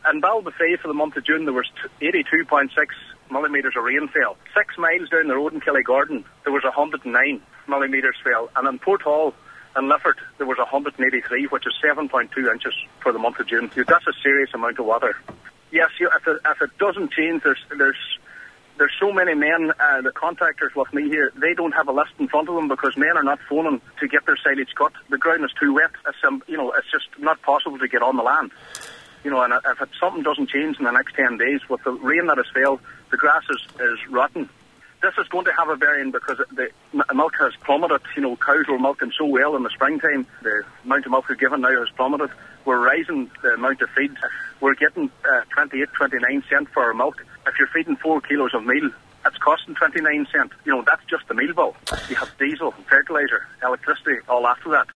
In Ballybofey for the month of June, there was 82.6 millimetres of rain fell. 6 miles down the road in Killygordon, there was 109 millimetres fell. And in Port Hall and Lifford, there was 183, which is 7.2 inches for the month of June. That's a serious amount of water. Yes, if it doesn't change, there's so many men, the contractors with me here, they don't have a list in front of them because men are not phoning to get their silage cut. The ground is too wet. It's just not possible to get on the land. And if something doesn't change in the next 10 days, with the rain that has fell, the grass is rotten. This is going to have a bearing because the milk has plummeted. Cows were milking so well in the springtime. The amount of milk we're given now has plummeted. We're raising the amount of feed. We're getting 29 cents for our milk. If you're feeding 4 kilos of meal, it's costing 29 cents. That's just the meal bill. You have diesel, fertiliser, electricity, all after that.